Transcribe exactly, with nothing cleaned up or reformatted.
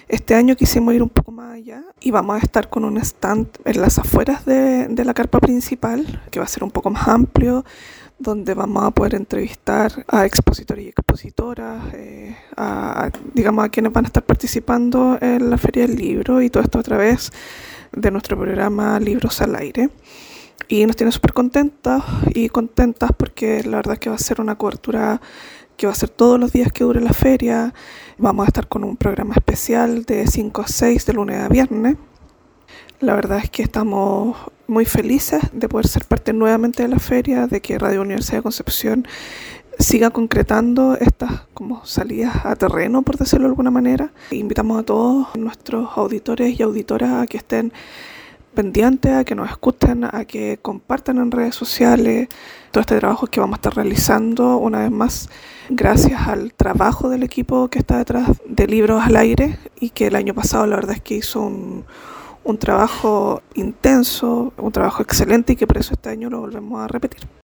Este año quisimos ir un poco más allá y vamos a estar con un stand en las afueras de, de la carpa principal, que va a ser un poco más amplio, donde vamos a poder entrevistar a expositores y expositoras, eh, a, digamos, a quienes van a estar participando en la Feria del Libro, y todo esto a través de nuestro programa Libros al Aire. Y nos tiene súper contentas y contentas porque la verdad es que va a ser una cobertura que va a ser todos los días que dure la feria. Vamos a estar con un programa especial de cinco a seis de lunes a viernes. La verdad es que estamos muy felices de poder ser parte nuevamente de la feria, de que Radio Universidad de Concepción siga concretando estas como salidas a terreno, por decirlo de alguna manera. Invitamos a todos nuestros auditores y auditoras a que estén pendientes, a que nos escuchen, a que compartan en redes sociales todo este trabajo que vamos a estar realizando, una vez más, gracias al trabajo del equipo que está detrás de Libros al Aire, y que el año pasado la verdad es que hizo un, un trabajo intenso, un trabajo excelente, y que por eso este año lo volvemos a repetir.